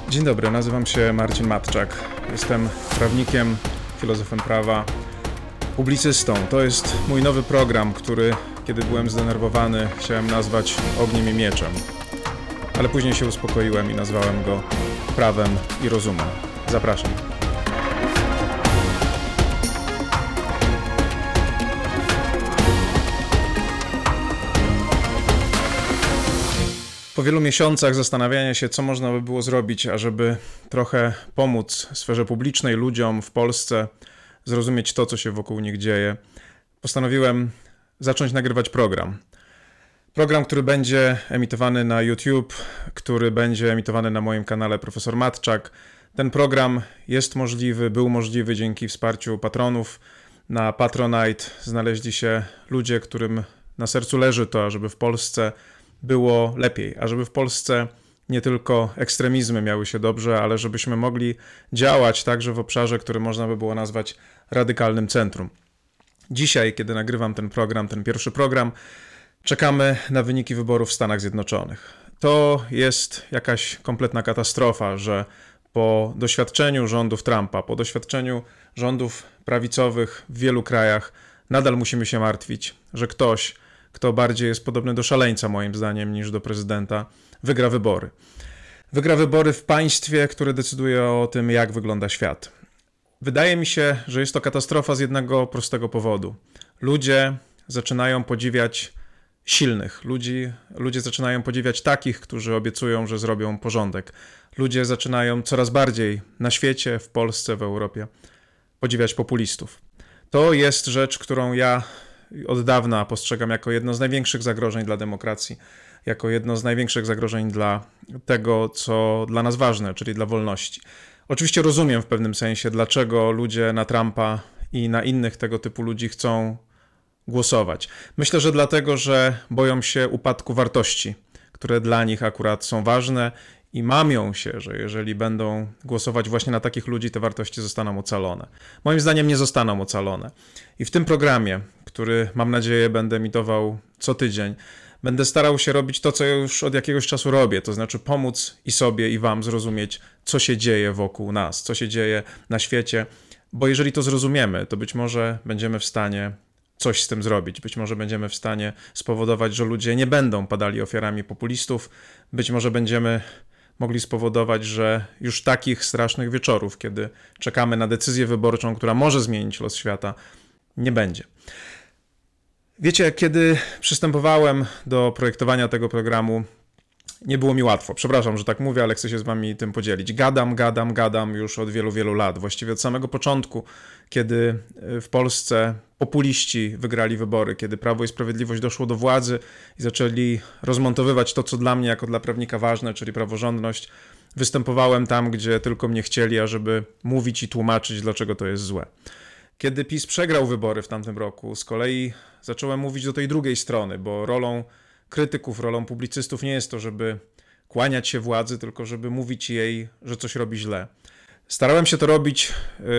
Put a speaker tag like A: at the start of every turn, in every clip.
A: Dzień dobry, nazywam się Marcin Matczak. Jestem prawnikiem, filozofem prawa, publicystą. To jest mój nowy program, który, kiedy byłem zdenerwowany, chciałem nazwać Ogniem i Mieczem. Ale później się uspokoiłem i nazwałem go Prawem i Rozumem. Zapraszam. Po wielu miesiącach zastanawiania się, co można by było zrobić, ażeby trochę pomóc sferze publicznej, ludziom w Polsce zrozumieć to, co się wokół nich dzieje, postanowiłem zacząć nagrywać program. Program, który będzie emitowany na YouTube, który będzie emitowany na moim kanale Profesor Matczak. Ten program jest możliwy, był możliwy dzięki wsparciu patronów. Na Patronite znaleźli się ludzie, którym na sercu leży to, ażeby w Polsce było lepiej, a żeby w Polsce nie tylko ekstremizmy miały się dobrze, ale żebyśmy mogli działać także w obszarze, który można by było nazwać radykalnym centrum. Dzisiaj, kiedy nagrywam ten program, ten pierwszy program, czekamy na wyniki wyborów w Stanach Zjednoczonych. To jest jakaś kompletna katastrofa, że po doświadczeniu rządów Trumpa, po doświadczeniu rządów prawicowych w wielu krajach nadal musimy się martwić, że ktoś, kto bardziej jest podobny do szaleńca moim zdaniem niż do prezydenta, wygra wybory. Wygra wybory w państwie, które decyduje o tym, jak wygląda świat. Wydaje mi się, że jest to katastrofa z jednego prostego powodu. Ludzie zaczynają podziwiać silnych. Ludzie zaczynają podziwiać takich, którzy obiecują, że zrobią porządek. Ludzie zaczynają coraz bardziej na świecie, w Polsce, w Europie podziwiać populistów. To jest rzecz, którą ja od dawna postrzegam jako jedno z największych zagrożeń dla demokracji, jako jedno z największych zagrożeń dla tego, co dla nas ważne, czyli dla wolności. Oczywiście rozumiem w pewnym sensie, dlaczego ludzie na Trumpa i na innych tego typu ludzi chcą głosować. Myślę, że dlatego, że boją się upadku wartości, które dla nich akurat są ważne i mamią się, że jeżeli będą głosować właśnie na takich ludzi, te wartości zostaną ocalone. Moim zdaniem nie zostaną ocalone. I w tym programie, który mam nadzieję będę emitował co tydzień, będę starał się robić to, co ja już od jakiegoś czasu robię, to znaczy pomóc i sobie, i wam zrozumieć, co się dzieje wokół nas, co się dzieje na świecie, bo jeżeli to zrozumiemy, to być może będziemy w stanie coś z tym zrobić. Być może będziemy w stanie spowodować, że ludzie nie będą padali ofiarami populistów. Być może będziemy mogli spowodować, że już takich strasznych wieczorów, kiedy czekamy na decyzję wyborczą, która może zmienić los świata, nie będzie. Wiecie, kiedy przystępowałem do projektowania tego programu, nie było mi łatwo. Przepraszam, że tak mówię, ale chcę się z wami tym podzielić. Gadam już od wielu, wielu lat. Właściwie od samego początku, kiedy w Polsce populiści wygrali wybory, kiedy Prawo i Sprawiedliwość doszło do władzy i zaczęli rozmontowywać to, co dla mnie jako dla prawnika ważne, czyli praworządność, występowałem tam, gdzie tylko mnie chcieli, ażeby mówić i tłumaczyć, dlaczego to jest złe. Kiedy PiS przegrał wybory w tamtym roku, z kolei zacząłem mówić do tej drugiej strony, bo rolą krytyków, rolą publicystów nie jest to, żeby kłaniać się władzy, tylko żeby mówić jej, że coś robi źle. Starałem się to robić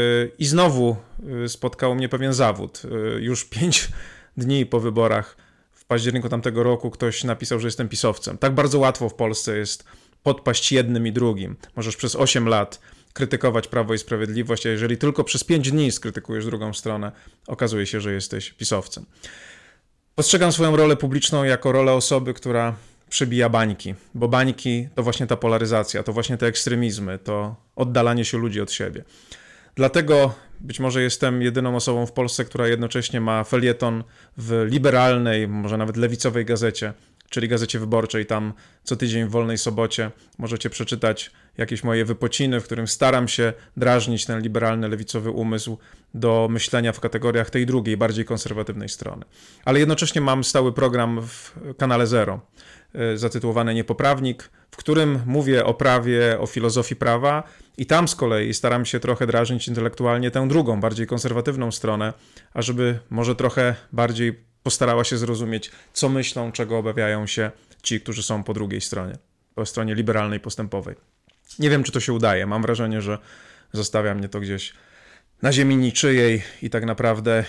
A: i znowu spotkał mnie pewien zawód. Już 5 dni po wyborach w październiku tamtego roku ktoś napisał, że jestem pisowcem. Tak bardzo łatwo w Polsce jest podpaść jednym i drugim. Możesz przez 8 lat krytykować Prawo i Sprawiedliwość, a jeżeli tylko przez 5 dni skrytykujesz drugą stronę, okazuje się, że jesteś pisowcem. Postrzegam swoją rolę publiczną jako rolę osoby, która przybija bańki, bo bańki to właśnie ta polaryzacja, to właśnie te ekstremizmy, to oddalanie się ludzi od siebie. Dlatego być może jestem jedyną osobą w Polsce, która jednocześnie ma felieton w liberalnej, może nawet lewicowej gazecie, czyli Gazecie Wyborczej. Tam co tydzień w wolnej sobocie możecie przeczytać jakieś moje wypociny, w którym staram się drażnić ten liberalny, lewicowy umysł do myślenia w kategoriach tej drugiej, bardziej konserwatywnej strony. Ale jednocześnie mam stały program w kanale Zero, zatytułowany Niepoprawnik, w którym mówię o prawie, o filozofii prawa i tam z kolei staram się trochę drażnić intelektualnie tę drugą, bardziej konserwatywną stronę, ażeby może trochę bardziej postarała się zrozumieć, co myślą, czego obawiają się ci, którzy są po drugiej stronie, po stronie liberalnej, postępowej. Nie wiem, czy to się udaje. Mam wrażenie, że zostawia mnie to gdzieś na ziemi niczyjej i tak naprawdę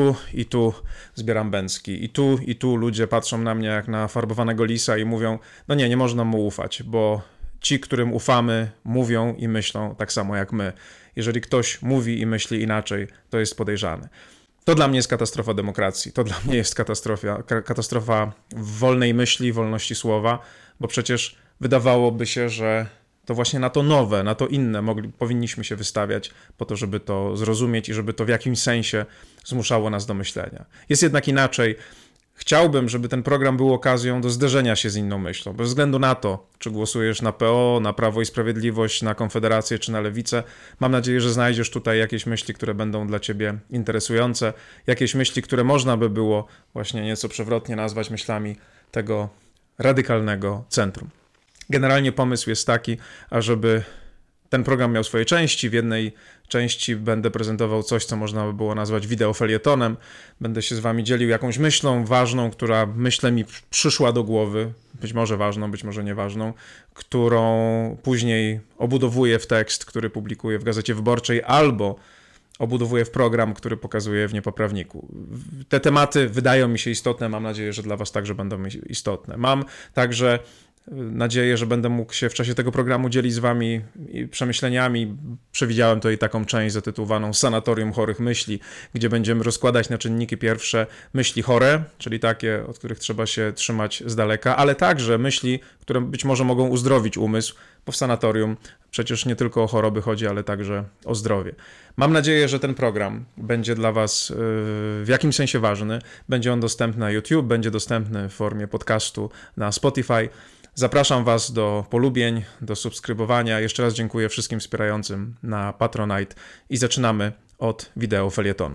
A: i tu zbieram bęcki. I tu ludzie patrzą na mnie jak na farbowanego lisa i mówią, no nie można mu ufać, bo ci, którym ufamy, mówią i myślą tak samo jak my. Jeżeli ktoś mówi i myśli inaczej, to jest podejrzany. To dla mnie jest katastrofa demokracji. To dla mnie jest katastrofa wolnej myśli, wolności słowa, bo przecież wydawałoby się, że to właśnie na to nowe, na to inne powinniśmy się wystawiać po to, żeby to zrozumieć i żeby to w jakimś sensie zmuszało nas do myślenia. Jest jednak inaczej. Chciałbym, żeby ten program był okazją do zderzenia się z inną myślą. Bez względu na to, czy głosujesz na PO, na Prawo i Sprawiedliwość, na Konfederację czy na Lewicę, mam nadzieję, że znajdziesz tutaj jakieś myśli, które będą dla ciebie interesujące, jakieś myśli, które można by było właśnie nieco przewrotnie nazwać myślami tego radykalnego centrum. Generalnie pomysł jest taki, ażeby ten program miał swoje części. W jednej części będę prezentował coś, co można by było nazwać wideofelietonem. Będę się z wami dzielił jakąś myślą ważną, która myślę mi przyszła do głowy, być może ważną, być może nieważną, którą później obudowuję w tekst, który publikuję w Gazecie Wyborczej albo obudowuję w program, który pokazuję w Niepoprawniku. Te tematy wydają mi się istotne, mam nadzieję, że dla was także będą istotne. Mam także nadzieję, że będę mógł się w czasie tego programu dzielić z wami przemyśleniami. Przewidziałem tutaj taką część zatytułowaną Sanatorium chorych myśli, gdzie będziemy rozkładać na czynniki pierwsze myśli chore, czyli takie, od których trzeba się trzymać z daleka, ale także myśli, które być może mogą uzdrowić umysł, bo w sanatorium przecież nie tylko o choroby chodzi, ale także o zdrowie. Mam nadzieję, że ten program będzie dla was w jakimś sensie ważny. Będzie on dostępny na YouTube, będzie dostępny w formie podcastu na Spotify. Zapraszam was do polubień, do subskrybowania. Jeszcze raz dziękuję wszystkim wspierającym na Patronite i zaczynamy od wideofelietonu.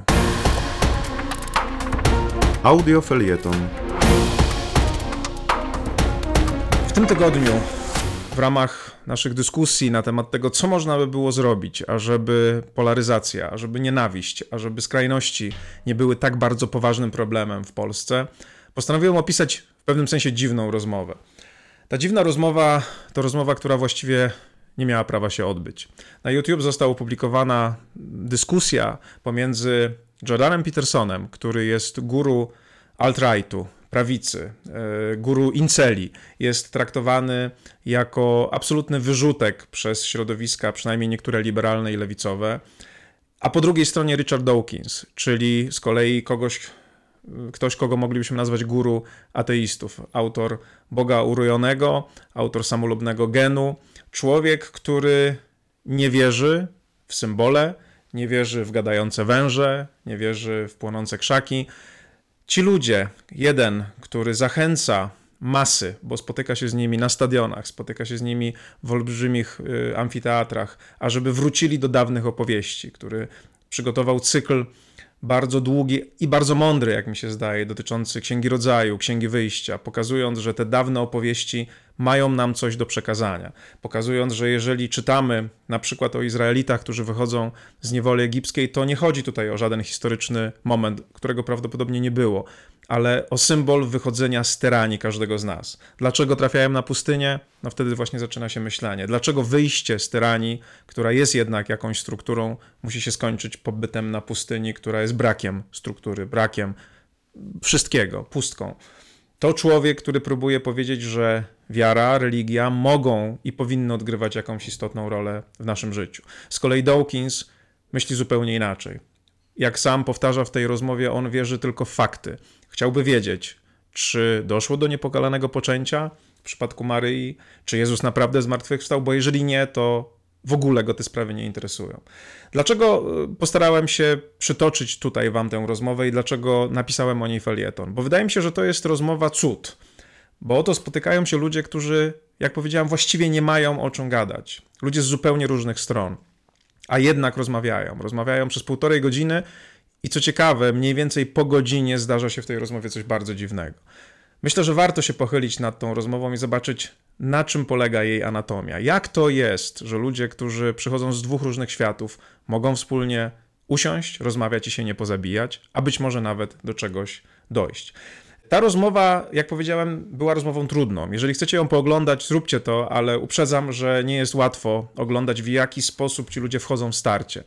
B: Audiofelieton.
A: W tym tygodniu w ramach naszych dyskusji na temat tego, co można by było zrobić, ażeby polaryzacja, ażeby nienawiść, ażeby skrajności nie były tak bardzo poważnym problemem w Polsce, postanowiłem opisać w pewnym sensie dziwną rozmowę. Ta dziwna rozmowa to rozmowa, która właściwie nie miała prawa się odbyć. Na YouTube została opublikowana dyskusja pomiędzy Jordanem Petersonem, który jest guru alt-rightu, prawicy, guru inceli, jest traktowany jako absolutny wyrzutek przez środowiska, przynajmniej niektóre liberalne i lewicowe, a po drugiej stronie Richard Dawkins, czyli z kolei ktoś, kogo moglibyśmy nazwać guru ateistów, autor Boga urojonego, autor samolubnego genu, człowiek, który nie wierzy w symbole, nie wierzy w gadające węże, nie wierzy w płonące krzaki. Ci ludzie, jeden, który zachęca masy, bo spotyka się z nimi na stadionach, spotyka się z nimi w olbrzymich amfiteatrach, ażeby wrócili do dawnych opowieści, który przygotował cykl bardzo długi i bardzo mądry, jak mi się zdaje, dotyczący Księgi Rodzaju, Księgi Wyjścia, pokazując, że te dawne opowieści mają nam coś do przekazania. Pokazując, że jeżeli czytamy na przykład o Izraelitach, którzy wychodzą z niewoli egipskiej, to nie chodzi tutaj o żaden historyczny moment, którego prawdopodobnie nie było, ale o symbol wychodzenia z tyranii każdego z nas. Dlaczego trafiają na pustynię? No wtedy właśnie zaczyna się myślenie. Dlaczego wyjście z tyranii, która jest jednak jakąś strukturą, musi się skończyć pobytem na pustyni, która jest brakiem struktury, brakiem wszystkiego, pustką. To człowiek, który próbuje powiedzieć, że wiara, religia mogą i powinny odgrywać jakąś istotną rolę w naszym życiu. Z kolei Dawkins myśli zupełnie inaczej. Jak sam powtarza w tej rozmowie, on wierzy tylko w fakty. Chciałby wiedzieć, czy doszło do niepokalanego poczęcia w przypadku Maryi, czy Jezus naprawdę zmartwychwstał, bo jeżeli nie, to w ogóle go te sprawy nie interesują. Dlaczego postarałem się przytoczyć tutaj wam tę rozmowę i dlaczego napisałem o niej felieton? Bo wydaje mi się, że to jest rozmowa cud. Bo oto spotykają się ludzie, którzy, jak powiedziałem, właściwie nie mają o czym gadać. Ludzie z zupełnie różnych stron. A jednak rozmawiają. Rozmawiają przez 1,5 godziny i co ciekawe, mniej więcej po godzinie zdarza się w tej rozmowie coś bardzo dziwnego. Myślę, że warto się pochylić nad tą rozmową i zobaczyć, na czym polega jej anatomia. Jak to jest, że ludzie, którzy przychodzą z 2 różnych światów, mogą wspólnie usiąść, rozmawiać i się nie pozabijać, a być może nawet do czegoś dojść. Ta rozmowa, jak powiedziałem, była rozmową trudną. Jeżeli chcecie ją pooglądać, zróbcie to, ale uprzedzam, że nie jest łatwo oglądać, w jaki sposób ci ludzie wchodzą w starcie.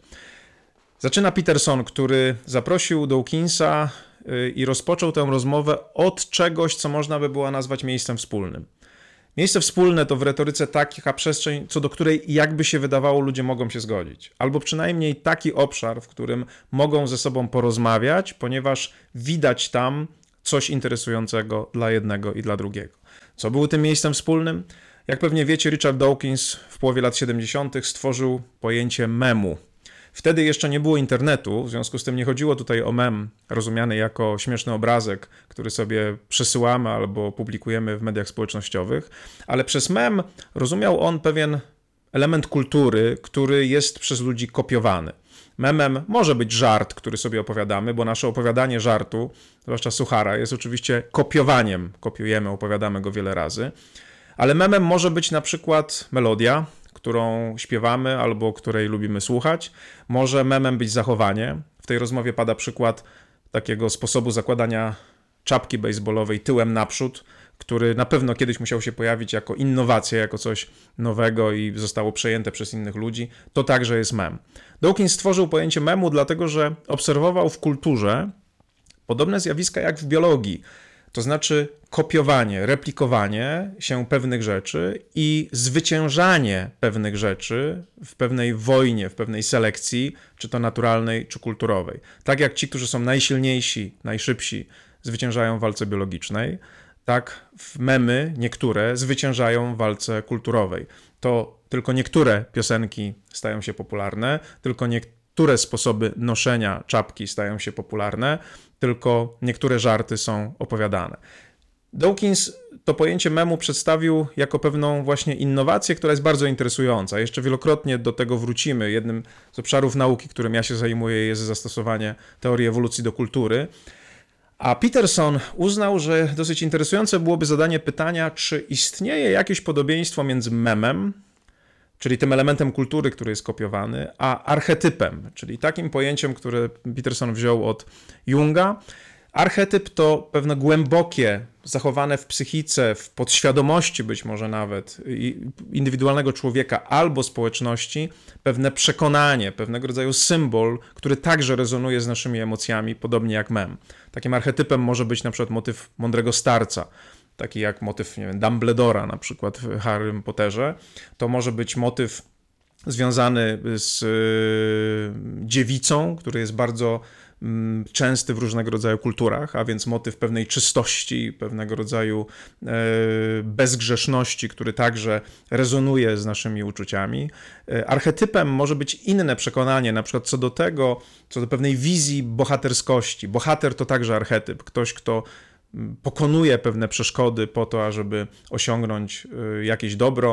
A: Zaczyna Peterson, który zaprosił Miejsce wspólne to w retoryce taka przestrzeń, co do której jakby się wydawało ludzie mogą się zgodzić. Albo przynajmniej taki obszar, w którym mogą ze sobą porozmawiać, ponieważ widać tam coś interesującego dla jednego i dla drugiego. Co było tym miejscem wspólnym? Jak pewnie wiecie, Richard Dawkins w połowie lat 70. stworzył pojęcie memu. Wtedy jeszcze nie było internetu, w związku z tym nie chodziło tutaj o mem rozumiany jako śmieszny obrazek, który sobie przesyłamy albo publikujemy w mediach społecznościowych, ale przez mem rozumiał on pewien element kultury, który jest przez ludzi kopiowany. Memem może być żart, który sobie opowiadamy, bo nasze opowiadanie żartu, zwłaszcza suchara, jest oczywiście kopiowaniem. Kopiujemy, opowiadamy go wiele razy, ale memem może być na przykład melodia, którą śpiewamy albo której lubimy słuchać. Może memem być zachowanie. W tej rozmowie pada przykład takiego sposobu zakładania czapki baseballowej tyłem naprzód, który na pewno kiedyś musiał się pojawić jako innowacja, jako coś nowego i zostało przejęte przez innych ludzi. To także jest mem. Dawkins stworzył pojęcie memu, dlatego że obserwował w kulturze podobne zjawiska jak w biologii. To znaczy kopiowanie, replikowanie się pewnych rzeczy i zwyciężanie pewnych rzeczy w pewnej wojnie, w pewnej selekcji, czy to naturalnej, czy kulturowej. Tak jak ci, którzy są najsilniejsi, najszybsi, zwyciężają w walce biologicznej, tak memy, niektóre, zwyciężają w walce kulturowej. To tylko niektóre piosenki stają się popularne, tylko niektóre sposoby noszenia czapki stają się popularne, tylko niektóre żarty są opowiadane. Dawkins to pojęcie memu przedstawił jako pewną właśnie innowację, która jest bardzo interesująca. Jeszcze wielokrotnie do tego wrócimy. Jednym z obszarów nauki, którym ja się zajmuję, jest zastosowanie teorii ewolucji do kultury. A Peterson uznał, że dosyć interesujące byłoby zadanie pytania, czy istnieje jakieś podobieństwo między memem, czyli tym elementem kultury, który jest kopiowany, a archetypem, czyli takim pojęciem, które Peterson wziął od Junga. Archetyp to pewne głębokie, zachowane w psychice, w podświadomości być może nawet indywidualnego człowieka albo społeczności, pewne przekonanie, pewnego rodzaju symbol, który także rezonuje z naszymi emocjami, podobnie jak mem. Takim archetypem może być na przykład motyw mądrego starca, taki jak motyw, nie wiem, Dumbledora na przykład w Harrym Potterze. To może być motyw związany z dziewicą, który jest bardzo częsty w różnego rodzaju kulturach, a więc motyw pewnej czystości, pewnego rodzaju bezgrzeszności, który także rezonuje z naszymi uczuciami. Archetypem może być inne przekonanie, na przykład co do pewnej wizji bohaterskości. Bohater to także archetyp, ktoś, kto pokonuje pewne przeszkody po to, ażeby osiągnąć jakieś dobro.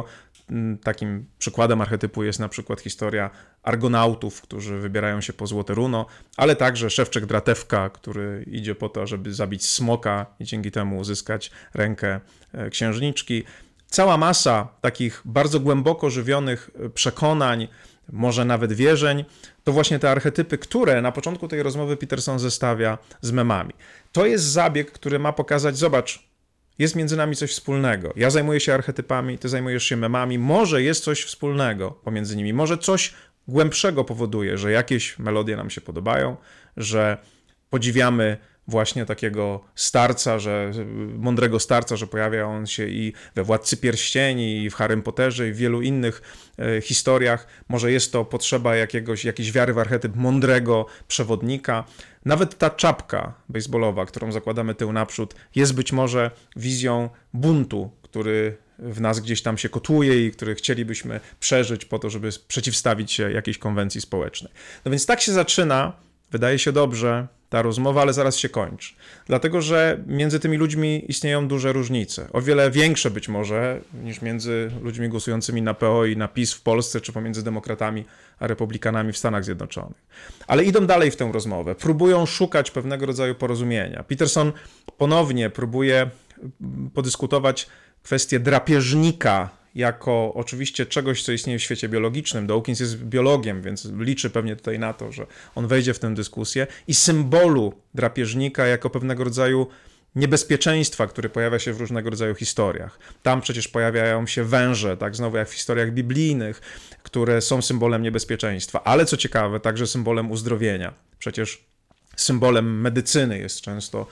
A: Takim przykładem archetypu jest na przykład historia argonautów, którzy wybierają się po Złote Runo, ale także Szewczek Dratewka, który idzie po to, żeby zabić smoka i dzięki temu uzyskać rękę księżniczki. Cała masa takich bardzo głęboko żywionych przekonań, może nawet wierzeń, to właśnie te archetypy, które na początku tej rozmowy Peterson zestawia z memami. To jest zabieg, który ma pokazać, zobacz, jest między nami coś wspólnego. Ja zajmuję się archetypami, ty zajmujesz się memami. Może jest coś wspólnego pomiędzy nimi. Może coś głębszego powoduje, że jakieś melodie nam się podobają, że podziwiamy właśnie takiego starca, mądrego starca, że pojawia on się i we Władcy Pierścieni, i w Harrym Potterze, i w wielu innych historiach. Może jest to potrzeba jakiejś wiary w archetyp mądrego przewodnika. Nawet ta czapka baseballowa, którą zakładamy tył naprzód, jest być może wizją buntu, który w nas gdzieś tam się kotłuje i który chcielibyśmy przeżyć po to, żeby przeciwstawić się jakiejś konwencji społecznej. No więc tak się zaczyna, wydaje się dobrze, ta rozmowa, ale zaraz się kończy. Dlatego, że między tymi ludźmi istnieją duże różnice. O wiele większe być może niż między ludźmi głosującymi na PO i na PiS w Polsce, czy pomiędzy demokratami a republikanami w Stanach Zjednoczonych. Ale idą dalej w tę rozmowę. Próbują szukać pewnego rodzaju porozumienia. Peterson ponownie próbuje podyskutować kwestię drapieżnika jako oczywiście czegoś, co istnieje w świecie biologicznym. Dawkins jest biologiem, więc liczy pewnie tutaj na to, że on wejdzie w tę dyskusję, i symbolu drapieżnika jako pewnego rodzaju niebezpieczeństwa, które pojawia się w różnego rodzaju historiach. Tam przecież pojawiają się węże, tak znowu jak w historiach biblijnych, które są symbolem niebezpieczeństwa, ale co ciekawe, także symbolem uzdrowienia. Przecież symbolem medycyny jest często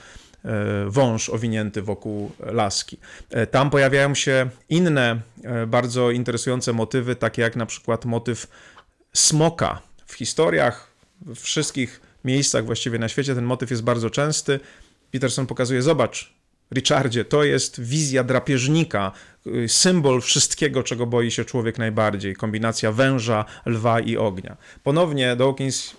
A: wąż owinięty wokół laski. Tam pojawiają się inne bardzo interesujące motywy, takie jak na przykład motyw smoka. W historiach, w wszystkich miejscach właściwie na świecie ten motyw jest bardzo częsty. Peterson pokazuje, zobacz, Richardzie, to jest wizja drapieżnika, symbol wszystkiego, czego boi się człowiek najbardziej. Kombinacja węża, lwa i ognia. Ponownie Dawkins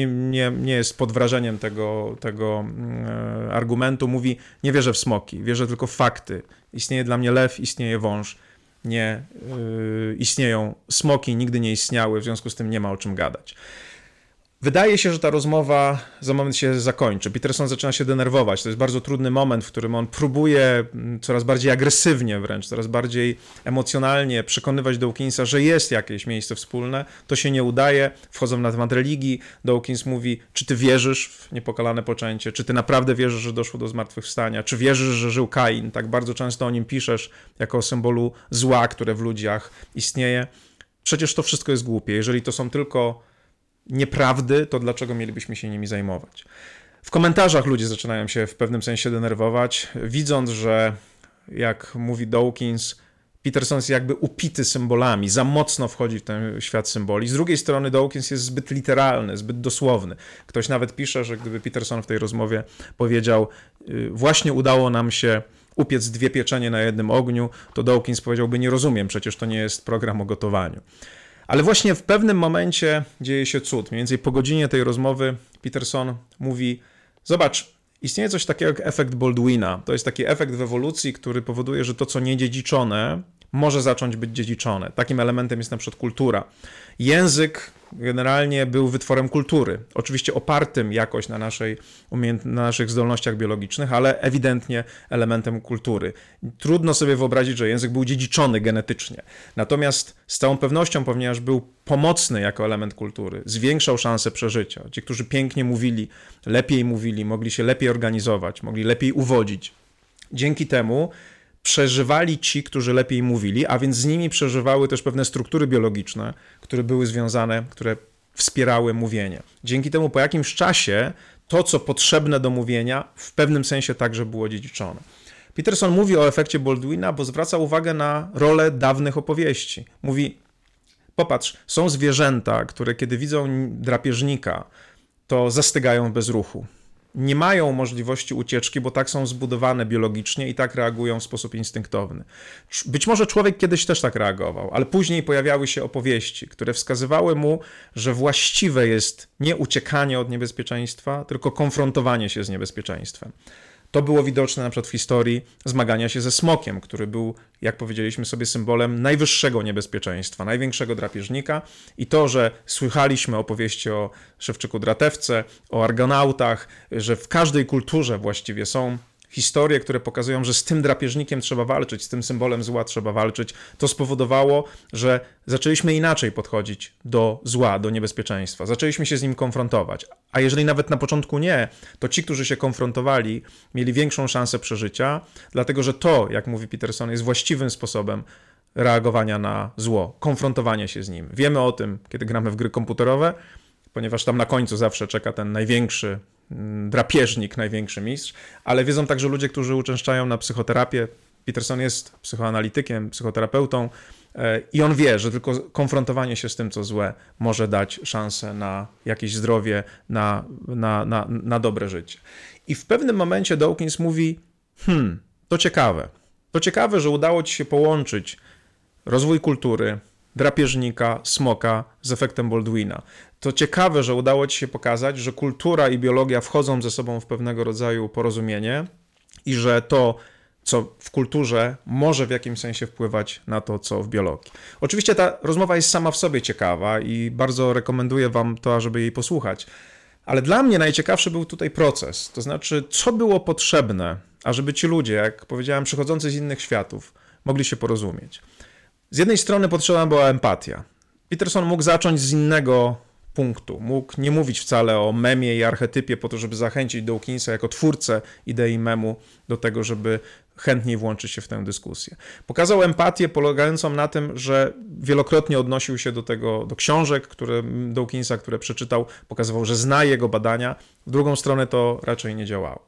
A: nie jest pod wrażeniem tego argumentu. Mówi, nie wierzę w smoki, wierzę tylko w fakty. Istnieje dla mnie lew, istnieje wąż. Nie istnieją smoki, nigdy nie istniały, w związku z tym nie ma o czym gadać. Wydaje się, że ta rozmowa za moment się zakończy. Peterson zaczyna się denerwować. To jest bardzo trudny moment, w którym on próbuje coraz bardziej agresywnie wręcz, coraz bardziej emocjonalnie przekonywać Dawkinsa, że jest jakieś miejsce wspólne. To się nie udaje. Wchodzą na temat religii. Dawkins mówi, czy ty wierzysz w niepokalane poczęcie? Czy ty naprawdę wierzysz, że doszło do zmartwychwstania? Czy wierzysz, że żył Kain? Tak bardzo często o nim piszesz jako o symbolu zła, które w ludziach istnieje. Przecież to wszystko jest głupie. Jeżeli to są tylko nieprawdy, to dlaczego mielibyśmy się nimi zajmować? W komentarzach ludzie zaczynają się w pewnym sensie denerwować, widząc, że jak mówi Dawkins, Peterson jest jakby upity symbolami, za mocno wchodzi w ten świat symboli. Z drugiej strony Dawkins jest zbyt literalny, zbyt dosłowny. Ktoś nawet pisze, że gdyby Peterson w tej rozmowie powiedział, właśnie udało nam się upiec 2 pieczenie na jednym ogniu, to Dawkins powiedziałby, nie rozumiem, przecież to nie jest program o gotowaniu. Ale właśnie w pewnym momencie dzieje się cud. Mniej więcej po godzinie tej rozmowy Peterson mówi, zobacz, istnieje coś takiego jak efekt Baldwina. To jest taki efekt w ewolucji, który powoduje, że to, co niedziedziczone, może zacząć być dziedziczone. Takim elementem jest na przykład kultura. Język generalnie był wytworem kultury. Oczywiście opartym jakoś na naszych zdolnościach biologicznych, ale ewidentnie elementem kultury. Trudno sobie wyobrazić, że język był dziedziczony genetycznie. Natomiast z całą pewnością, ponieważ był pomocny jako element kultury, zwiększał szanse przeżycia. Ci, którzy pięknie mówili, mogli się lepiej organizować, mogli lepiej uwodzić. Dzięki temu przeżywali ci, którzy lepiej mówili, a więc z nimi przeżywały też pewne struktury biologiczne, które były związane, które wspierały mówienie. Dzięki temu po jakimś czasie to, co potrzebne do mówienia, w pewnym sensie także było dziedziczone. Peterson mówi o efekcie Baldwina, bo zwraca uwagę na rolę dawnych opowieści. Mówi, popatrz, są zwierzęta, które kiedy widzą drapieżnika, to zastygają w bezruchu. Nie mają możliwości ucieczki, bo tak są zbudowane biologicznie i tak reagują w sposób instynktowny. Być może człowiek kiedyś też tak reagował, ale później pojawiały się opowieści, które wskazywały mu, że właściwe jest nie uciekanie od niebezpieczeństwa, tylko konfrontowanie się z niebezpieczeństwem. To było widoczne na przykład w historii zmagania się ze smokiem, który był, jak powiedzieliśmy sobie, symbolem najwyższego niebezpieczeństwa, największego drapieżnika. I to, że słychaliśmy opowieści o Szewczyku Dratewce, o argonautach, że w każdej kulturze właściwie są historie, które pokazują, że z tym drapieżnikiem trzeba walczyć, z tym symbolem zła trzeba walczyć, to spowodowało, że zaczęliśmy inaczej podchodzić do zła, do niebezpieczeństwa. Zaczęliśmy się z nim konfrontować. A jeżeli nawet na początku nie, to ci, którzy się konfrontowali, mieli większą szansę przeżycia, dlatego że to, jak mówi Peterson, jest właściwym sposobem reagowania na zło, konfrontowanie się z nim. Wiemy o tym, kiedy gramy w gry komputerowe, ponieważ tam na końcu zawsze czeka ten największy drapieżnik, największy mistrz, ale wiedzą także ludzie, którzy uczęszczają na psychoterapię. Peterson jest psychoanalitykiem, psychoterapeutą i on wie, że tylko konfrontowanie się z tym, co złe, może dać szansę na jakieś zdrowie, na dobre życie. I w pewnym momencie Dawkins mówi, to ciekawe. To ciekawe, że udało ci się połączyć rozwój kultury, drapieżnika, smoka z efektem Baldwina. To ciekawe, że udało ci się pokazać, że kultura i biologia wchodzą ze sobą w pewnego rodzaju porozumienie i że to, co w kulturze, może w jakimś sensie wpływać na to, co w biologii. Oczywiście ta rozmowa jest sama w sobie ciekawa i bardzo rekomenduję wam to, żeby jej posłuchać. Ale dla mnie najciekawszy był tutaj proces. To znaczy, co było potrzebne, ażeby ci ludzie, jak powiedziałem, przychodzący z innych światów, mogli się porozumieć. Z jednej strony potrzebna była empatia. Peterson mógł zacząć z innego punktu. Mógł nie mówić wcale o memie i archetypie po to, żeby zachęcić Dawkinsa jako twórcę idei memu do tego, żeby chętniej włączyć się w tę dyskusję. Pokazał empatię polegającą na tym, że wielokrotnie odnosił się do książek Dawkinsa, które przeczytał, pokazywał, że zna jego badania. W drugą stronę to raczej nie działało.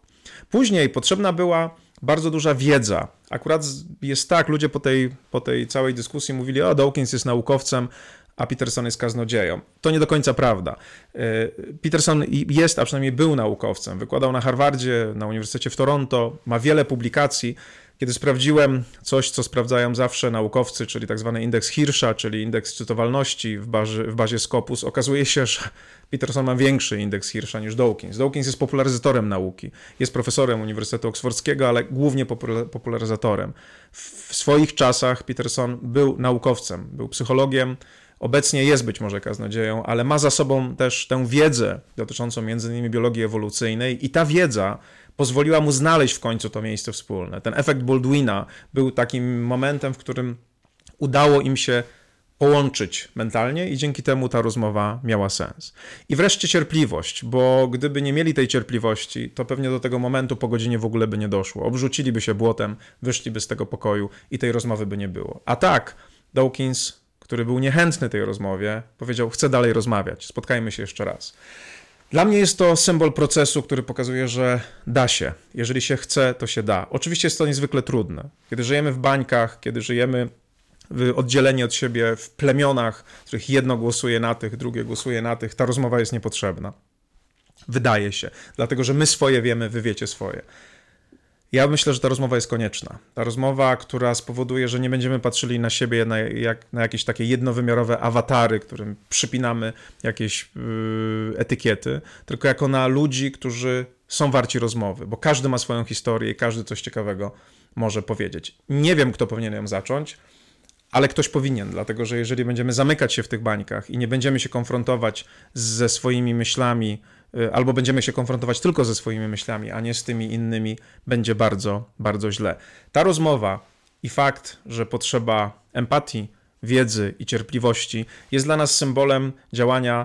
A: Później potrzebna była bardzo duża wiedza. Akurat jest tak, ludzie po tej całej dyskusji mówili, o, Dawkins jest naukowcem, a Peterson jest kaznodzieją. To nie do końca prawda. Peterson jest, a przynajmniej był naukowcem. Wykładał na Harvardzie, na Uniwersytecie w Toronto, ma wiele publikacji. Kiedy sprawdziłem coś, co sprawdzają zawsze naukowcy, czyli tak zwany indeks Hirscha, czyli indeks czytowalności w bazie Scopus, okazuje się, że Peterson ma większy indeks Hirscha niż Dawkins. Dawkins jest popularyzatorem nauki, jest profesorem Uniwersytetu Oksfordzkiego, ale głównie popularyzatorem. W swoich czasach Peterson był naukowcem, był psychologiem, obecnie jest być może kaznodzieją, ale ma za sobą też tę wiedzę dotyczącą m.in. biologii ewolucyjnej i ta wiedza pozwoliła mu znaleźć w końcu to miejsce wspólne. Ten efekt Baldwina był takim momentem, w którym udało im się połączyć mentalnie i dzięki temu ta rozmowa miała sens. I wreszcie cierpliwość, bo gdyby nie mieli tej cierpliwości, to pewnie do tego momentu po godzinie w ogóle by nie doszło. Obrzuciliby się błotem, wyszliby z tego pokoju i tej rozmowy by nie było. A tak, Dawkins, który był niechętny tej rozmowie, powiedział, chcę dalej rozmawiać, spotkajmy się jeszcze raz. Dla mnie jest to symbol procesu, który pokazuje, że da się. Jeżeli się chce, to się da. Oczywiście jest to niezwykle trudne. Kiedy żyjemy w bańkach, kiedy żyjemy oddzieleni od siebie w plemionach, w których jedno głosuje na tych, drugie głosuje na tych, ta rozmowa jest niepotrzebna. Wydaje się. Dlatego, że my swoje wiemy, wy wiecie swoje. Ja myślę, że ta rozmowa jest konieczna. Ta rozmowa, która spowoduje, że nie będziemy patrzyli na siebie na jakieś takie jednowymiarowe awatary, którym przypinamy jakieś etykiety, tylko jako na ludzi, którzy są warci rozmowy, bo każdy ma swoją historię i każdy coś ciekawego może powiedzieć. Nie wiem, kto powinien ją zacząć, ale ktoś powinien, dlatego że jeżeli będziemy zamykać się w tych bańkach i nie będziemy się konfrontować ze swoimi myślami, albo będziemy się konfrontować tylko ze swoimi myślami, a nie z tymi innymi, będzie bardzo, bardzo źle. Ta rozmowa i fakt, że potrzeba empatii, wiedzy i cierpliwości jest dla nas symbolem działania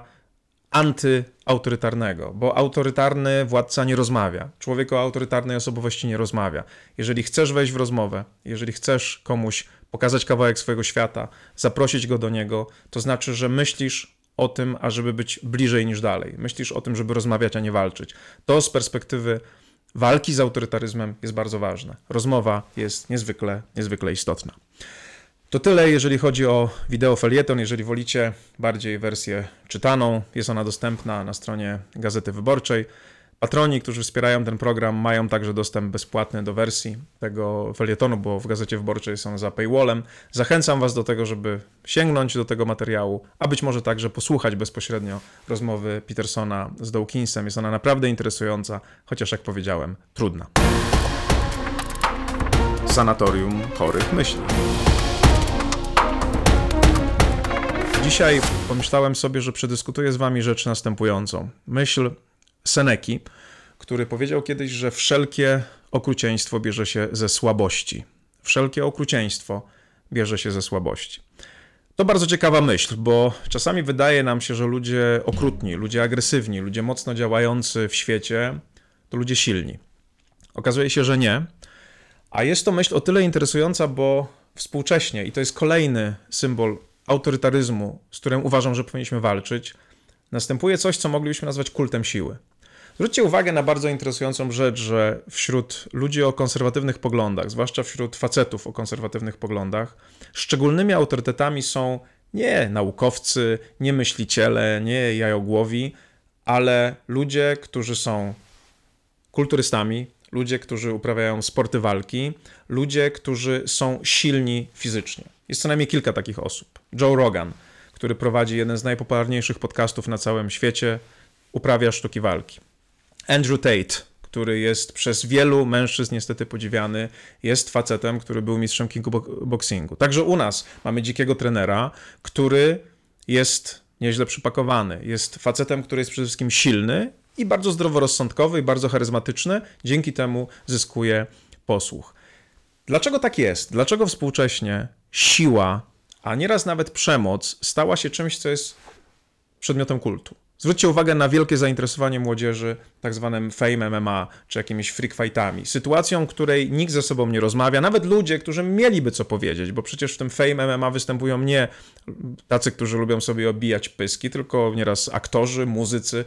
A: antyautorytarnego, bo autorytarny władca nie rozmawia. Człowiek o autorytarnej osobowości nie rozmawia. Jeżeli chcesz wejść w rozmowę, jeżeli chcesz komuś pokazać kawałek swojego świata, zaprosić go do niego, to znaczy, że myślisz o tym, ażeby być bliżej niż dalej. Myślisz o tym, żeby rozmawiać, a nie walczyć. To z perspektywy walki z autorytaryzmem jest bardzo ważne. Rozmowa jest niezwykle, niezwykle istotna. To tyle, jeżeli chodzi o wideo felieton. Jeżeli wolicie bardziej wersję czytaną, jest ona dostępna na stronie Gazety Wyborczej. Patroni, którzy wspierają ten program, mają także dostęp bezpłatny do wersji tego felietonu, bo w Gazecie Wyborczej są za paywallem. Zachęcam was do tego, żeby sięgnąć do tego materiału, a być może także posłuchać bezpośrednio rozmowy Petersona z Dawkinsem. Jest ona naprawdę interesująca, chociaż jak powiedziałem, trudna.
B: Sanatorium chorych myśli.
A: Dzisiaj pomyślałem sobie, że przedyskutuję z wami rzecz następującą. Myśl Seneki, który powiedział kiedyś, że wszelkie okrucieństwo bierze się ze słabości. Wszelkie okrucieństwo bierze się ze słabości. To bardzo ciekawa myśl, bo czasami wydaje nam się, że ludzie okrutni, ludzie agresywni, ludzie mocno działający w świecie to ludzie silni. Okazuje się, że nie. A jest to myśl o tyle interesująca, bo współcześnie, i to jest kolejny symbol autorytaryzmu, z którym uważam, że powinniśmy walczyć, następuje coś, co moglibyśmy nazwać kultem siły. Zwróćcie uwagę na bardzo interesującą rzecz, że wśród ludzi o konserwatywnych poglądach, zwłaszcza wśród facetów o konserwatywnych poglądach, szczególnymi autorytetami są nie naukowcy, nie myśliciele, nie jajogłowi, ale ludzie, którzy są kulturystami, ludzie, którzy uprawiają sporty walki, ludzie, którzy są silni fizycznie. Jest co najmniej kilka takich osób. Joe Rogan, który prowadzi jeden z najpopularniejszych podcastów na całym świecie, uprawia sztuki walki. Andrew Tate, który jest przez wielu mężczyzn niestety podziwiany, jest facetem, który był mistrzem kickboxingu. Także u nas mamy dzikiego trenera, który jest nieźle przypakowany. Jest facetem, który jest przede wszystkim silny i bardzo zdroworozsądkowy i bardzo charyzmatyczny. Dzięki temu zyskuje posłuch. Dlaczego tak jest? Dlaczego współcześnie siła, a nieraz nawet przemoc stała się czymś, co jest przedmiotem kultu? Zwróćcie uwagę na wielkie zainteresowanie młodzieży tak zwanym Fame MMA, czy jakimiś freak fightami. Sytuacją, w której nikt ze sobą nie rozmawia, nawet ludzie, którzy mieliby co powiedzieć, bo przecież w tym Fame MMA występują nie tacy, którzy lubią sobie obijać pyski, tylko nieraz aktorzy, muzycy,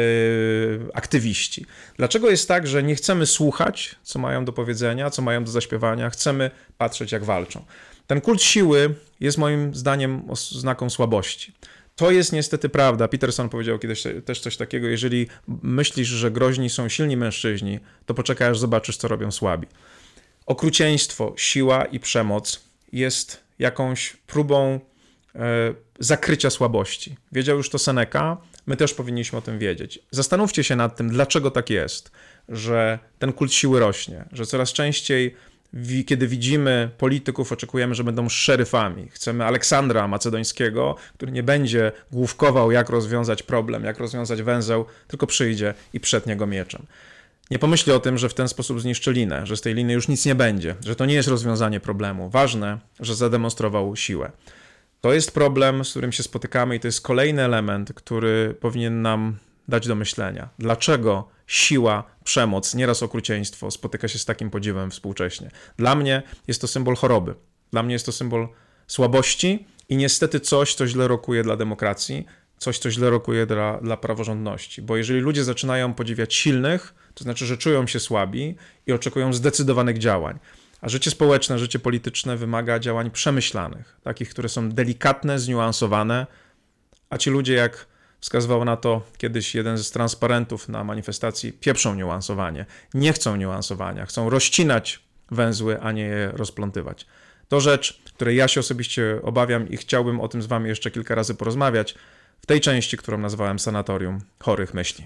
A: aktywiści. Dlaczego jest tak, że nie chcemy słuchać, co mają do powiedzenia, co mają do zaśpiewania, chcemy patrzeć, jak walczą? Ten kult siły jest moim zdaniem oznaką słabości. To jest niestety prawda. Peterson powiedział kiedyś też coś takiego, jeżeli myślisz, że groźni są silni mężczyźni, to poczekaj, aż zobaczysz, co robią słabi. Okrucieństwo, siła i przemoc jest jakąś próbą zakrycia słabości. Wiedział już to Seneca, my też powinniśmy o tym wiedzieć. Zastanówcie się nad tym, dlaczego tak jest, że ten kult siły rośnie, że coraz częściej kiedy widzimy polityków, oczekujemy, że będą szeryfami. Chcemy Aleksandra Macedońskiego, który nie będzie główkował, jak rozwiązać problem, jak rozwiązać węzeł, tylko przyjdzie i przetnie go mieczem. Nie pomyśli o tym, że w ten sposób zniszczy linę, że z tej liny już nic nie będzie, że to nie jest rozwiązanie problemu. Ważne, że zademonstrował siłę. To jest problem, z którym się spotykamy i to jest kolejny element, który powinien nam dać do myślenia. Dlaczego siła, przemoc, nieraz okrucieństwo spotyka się z takim podziwem współcześnie? Dla mnie jest to symbol choroby. Dla mnie jest to symbol słabości i niestety coś, co źle rokuje dla demokracji, coś, co źle rokuje dla praworządności. Bo jeżeli ludzie zaczynają podziwiać silnych, to znaczy, że czują się słabi i oczekują zdecydowanych działań. A życie społeczne, życie polityczne wymaga działań przemyślanych, takich, które są delikatne, zniuansowane, a ci ludzie, jak wskazywał na to kiedyś jeden z transparentów na manifestacji, pieprzą niuansowanie. Nie chcą niuansowania, chcą rozcinać węzły, a nie je rozplątywać. To rzecz, której ja się osobiście obawiam i chciałbym o tym z wami jeszcze kilka razy porozmawiać w tej części, którą nazwałem Sanatorium Chorych Myśli.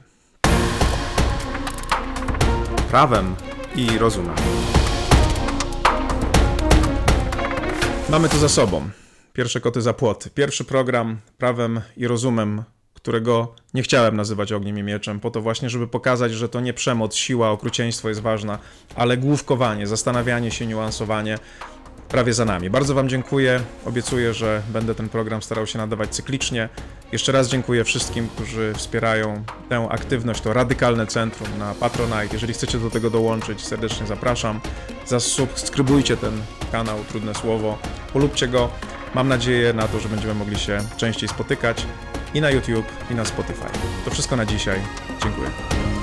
B: Prawem i rozumem.
A: Mamy to za sobą. Pierwsze koty za płoty. Pierwszy program Prawem i Rozumem, którego nie chciałem nazywać ogniem i mieczem, po to właśnie, żeby pokazać, że to nie przemoc, siła, okrucieństwo jest ważna, ale główkowanie, zastanawianie się, niuansowanie prawie za nami. Bardzo wam dziękuję. Obiecuję, że będę ten program starał się nadawać cyklicznie. Jeszcze raz dziękuję wszystkim, którzy wspierają tę aktywność, to Radykalne Centrum na Patronite. Jeżeli chcecie do tego dołączyć, serdecznie zapraszam. Zasubskrybujcie ten kanał, trudne słowo, polubcie go. Mam nadzieję na to, że będziemy mogli się częściej spotykać i na YouTube, i na Spotify. To wszystko na dzisiaj. Dziękuję.